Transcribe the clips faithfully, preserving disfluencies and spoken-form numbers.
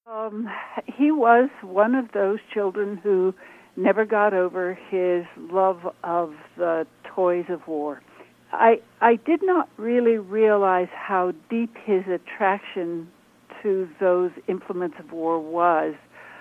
Um, he was one of those children who never got over his love of the toys of war. I I did not really realize how deep his attraction to those implements of war was,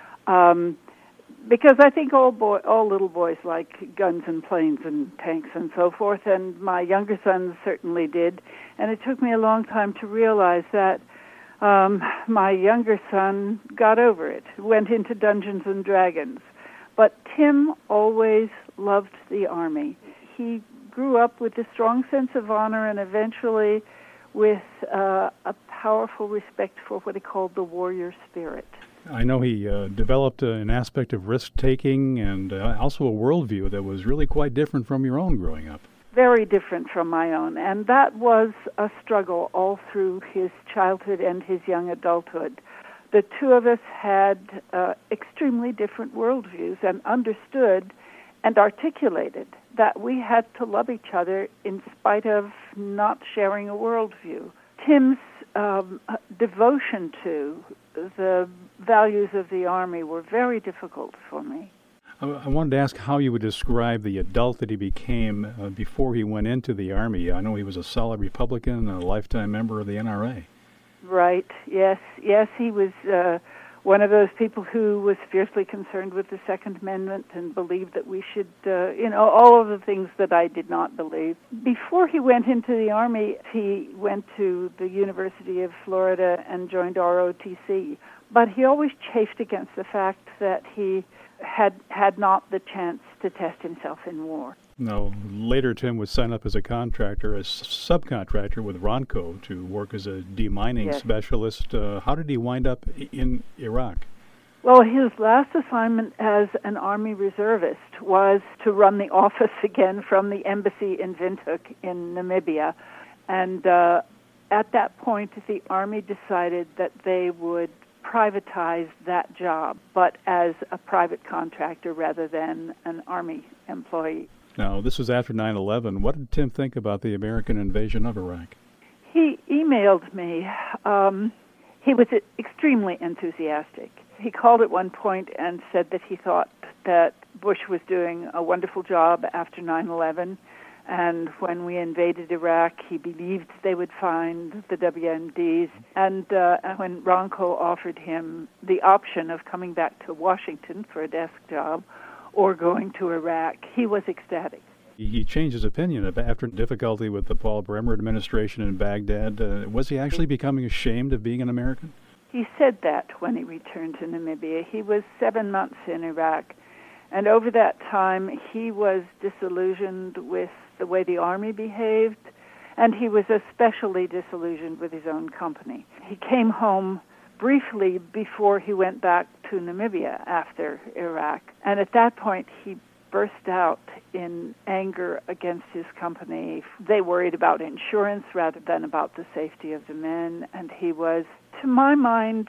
um, because I think all boy, all little boys like guns and planes and tanks and so forth, and my younger sons certainly did. And it took me a long time to realize that um, my younger son got over it, went into Dungeons and Dragons. But Tim always loved the Army. He grew up with a strong sense of honor and eventually with uh, a powerful respect for what he called the warrior spirit. I know he uh, developed uh, an aspect of risk-taking and uh, also a worldview that was really quite different from your own growing up. Very different from my own, and that was a struggle all through his childhood and his young adulthood. The two of us had uh, extremely different worldviews and understood and articulated that we had to love each other in spite of not sharing a worldview. Tim's um, devotion to the values of the Army were very difficult for me. I, I wanted to ask how you would describe the adult that he became uh, before he went into the Army. I know he was a solid Republican, a lifetime member of the N R A. Right, yes, yes, he was uh, one of those people who was fiercely concerned with the Second Amendment and believed that we should, uh, you know, all of the things that I did not believe. Before he went into the Army, he went to the University of Florida and joined R O T C. But he always chafed against the fact that he had had not the chance to test himself in war. Now, later Tim would sign up as a contractor, as subcontractor with Ronco to work as a demining yes. specialist. Uh, how did he wind up in Iraq? Well, his last assignment as an Army reservist was to run the office again from the embassy in Windhoek in Namibia. And uh, at that point, the Army decided that they would privatize that job, but as a private contractor rather than an Army employee. Now, this was after nine eleven. What did Tim think about the American invasion of Iraq? He emailed me. Um, he was extremely enthusiastic. He called at one point and said that he thought that Bush was doing a wonderful job after nine eleven, and when we invaded Iraq, he believed they would find the W M Ds. And uh, when Ronco offered him the option of coming back to Washington for a desk job or going to Iraq, he was ecstatic. He changed his opinion after difficulty with the Paul Bremer administration in Baghdad. Uh, was he actually becoming ashamed of being an American? He said that when he returned to Namibia. He was seven months in Iraq, and over that time he was disillusioned with the way the Army behaved, and he was especially disillusioned with his own company. He came home briefly before he went back to Namibia after Iraq, and at that point he burst out in anger against his company. They worried about insurance rather than about the safety of the men, and he was, to my mind,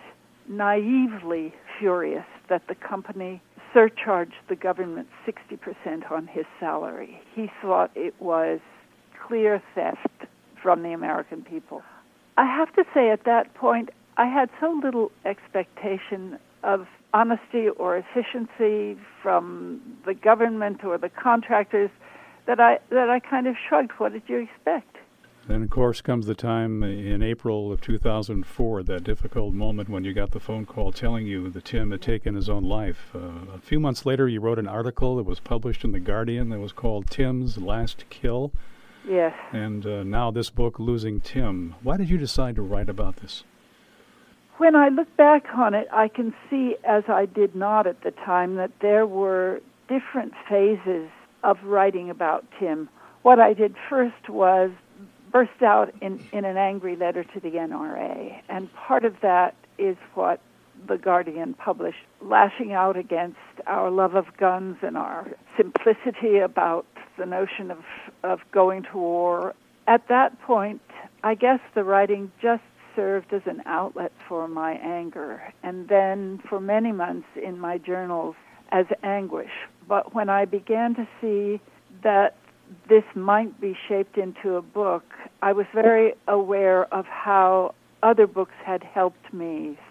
naively furious that the company surcharged the government sixty percent on his salary. He thought it was clear theft from the American people. I have to say at that point, I had so little expectation of honesty or efficiency from the government or the contractors that I that I kind of shrugged. What did you expect? Then, of course, comes the time in April of two thousand four, that difficult moment when you got the phone call telling you that Tim had taken his own life. Uh, a few months later, you wrote an article that was published in The Guardian that was called Tim's Last Kill. Yes. And uh, now this book, Losing Tim. Why did you decide to write about this? When I look back on it, I can see, as I did not at the time, that there were different phases of writing about Tim. What I did first was burst out in, in an angry letter to the N R A, and part of that is what The Guardian published, lashing out against our love of guns and our simplicity about the notion of, of going to war. At that point, I guess the writing just served as an outlet for my anger, and then for many months in my journals as anguish. But when I began to see that this might be shaped into a book, I was very aware of how other books had helped me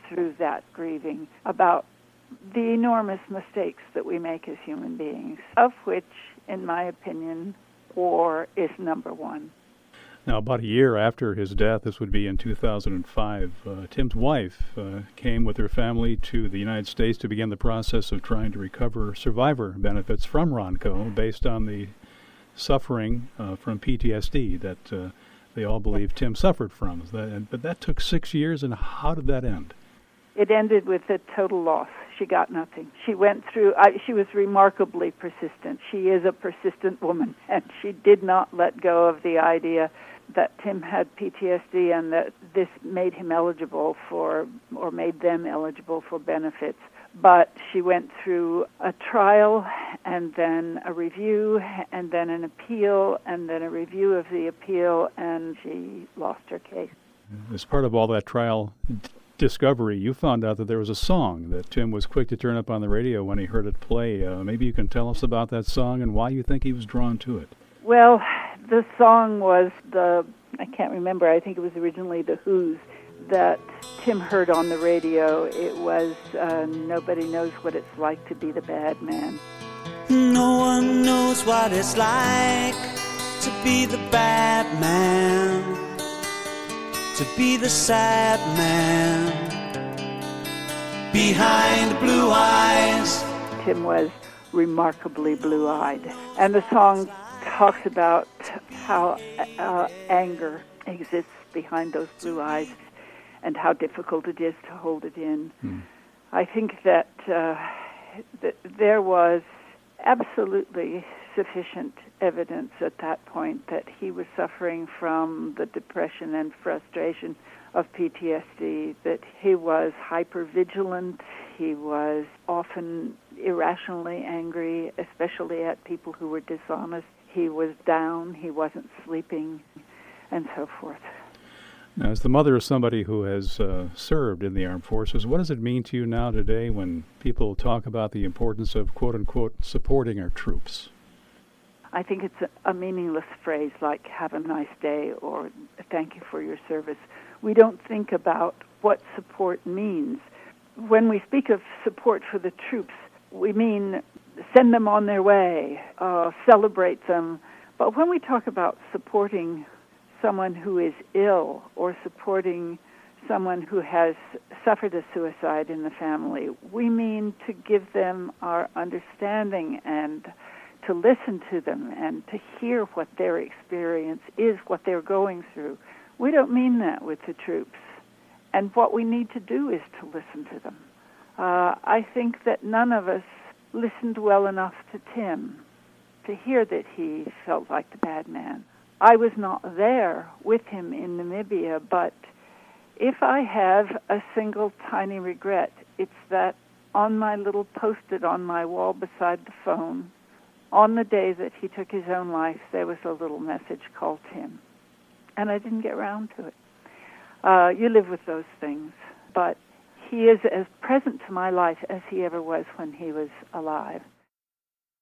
through that grieving about the enormous mistakes that we make as human beings, of which, in my opinion, war is number one. Now, about a year after his death, this would be in two thousand five, uh, Tim's wife uh, came with her family to the United States to begin the process of trying to recover survivor benefits from Ronco based on the suffering uh, from P T S D that uh, they all believe Tim suffered from. But that took six years, and how did that end? It ended with a total loss. She got nothing. She went through, I, she was remarkably persistent. She is a persistent woman, and she did not let go of the idea that Tim had P T S D and that this made him eligible for, or made them eligible for benefits. But she went through a trial and then a review and then an appeal and then a review of the appeal, and she lost her case. As part of all that trial discovery, you found out that there was a song that Tim was quick to turn up on the radio when he heard it play. Uh, maybe you can tell us about that song and why you think he was drawn to it. Well, the song was the, I can't remember, I think it was originally the Who's, that Tim heard on the radio. It was uh, Nobody Knows What It's Like to Be the Bad Man. No one knows what it's like to be the bad man, to be the sad man behind blue eyes. Tim was remarkably blue-eyed. And the song talks about how uh, anger exists behind those blue eyes and how difficult it is to hold it in. Hmm. I think that uh, th- there was absolutely sufficient evidence at that point that he was suffering from the depression and frustration of P T S D, that he was hypervigilant, he was often irrationally angry, especially at people who were dishonest. He was down, he wasn't sleeping, and so forth. Now, as the mother of somebody who has uh, served in the armed forces, what does it mean to you now today when people talk about the importance of, quote-unquote, supporting our troops? I think it's a, a meaningless phrase like, have a nice day, or thank you for your service. We don't think about what support means. When we speak of support for the troops, we mean send them on their way, uh, celebrate them. But when we talk about supporting someone who is ill or supporting someone who has suffered a suicide in the family, we mean to give them our understanding and to listen to them and to hear what their experience is, what they're going through. We don't mean that with the troops. And what we need to do is to listen to them. Uh, I think that none of us listened well enough to Tim to hear that he felt like the bad man. I was not there with him in Namibia, but if I have a single tiny regret, it's that on my little post-it on my wall beside the phone, on the day that he took his own life, there was a little message called Tim. And I didn't get around to it. Uh, you live with those things, but he is as present to my life as he ever was when he was alive.